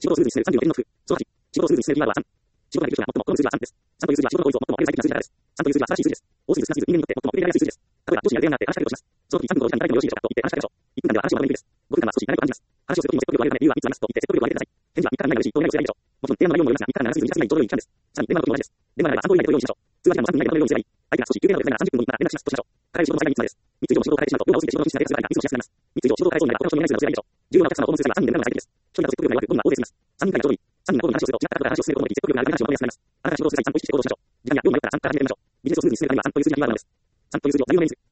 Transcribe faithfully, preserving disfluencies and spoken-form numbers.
仕事をスムーズに進めるさんじゅうの点の符。そのはち、仕事をスムーズに進めるキーワードはさん。仕事内で最もこの数字はさんです。さんという数字は仕事の効率を最も上げる最適な数字です。さんという数字は素晴らしい数字です。多すぎる少なすぎる人間にとって最も受け入れられやすい数字です。例えば、上司にやる気がなくなって話しかけるとします。その時さんぷんごろじかんに誰かによろしいでしょうかと言って話しかけましょう。いっぷんかんでは話をまとめにくいです。ごふんかんは少し長く感じます。話をする時にも説得力を上げるため理由はみっつありますと言って説得力を上げてください。返事はみっからないがよろしいと何をすればいいでしょう。もちろん電話の内容もよりますが、みっからなな数字に短すぎないちょうど良い期間です。さらに電話の時も同じです。電話の内容はさん通り以内と用意しましょう。通話時間もさんぷん以内と用意すればいい。相手が少し休憩などでないならさんじゅっぷん後にまた連絡しますとしましょう。彼仕事の最大みっつまでです。みっつ以上の仕事を変えてしまうと業が落ちて仕事の品質が低くなるからミスをしやすくなります。みっつ以上仕事を変えそうになれば他の人に連絡するなどすればいいでしょう。重要なお客様の訪問数がさんにんで電話の最適です。一人だと説得力が弱く、どんな大勢すぎます。さんにんからちょうどいい。さんにんが交互に話をすると違った角度から話を進めることもでき、説得力が上がる話をまとめやすくなります。あなたが仕事をする際にさんと意識して行動しましょう。時間や量に迷ったらさんから始めてみましょう。ビジネスをスムーズに進めるためにはさんという数字がキーワードです。さんという数字を座右の銘にする。